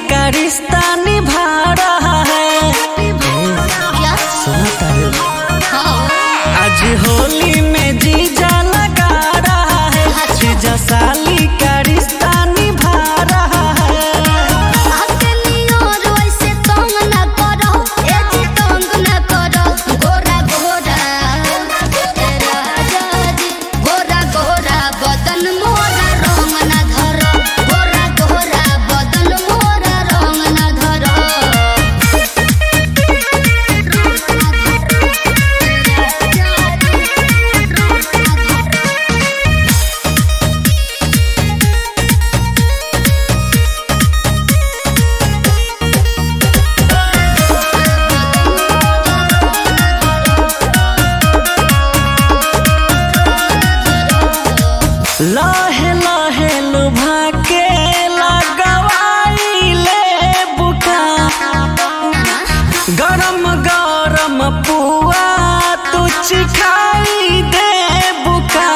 का रिश्ता निभा रहा है। सुना तारे आज होली में जीजा लगा रहा है, जीजा साली का रिश्ता निभा रहा है। लहे लहे लुभा के लगवाई ले बुका, गरम गरम पुआ तू चिखाई दे बुका।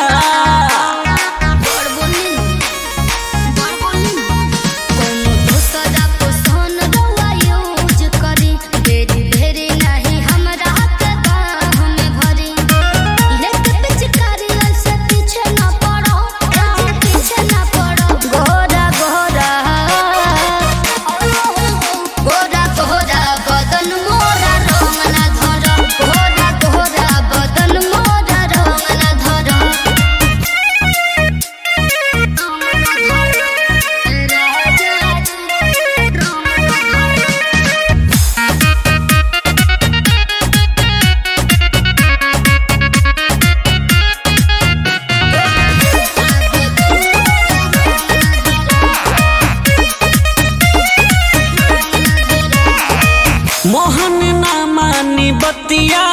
मोहन ना मानी बतिया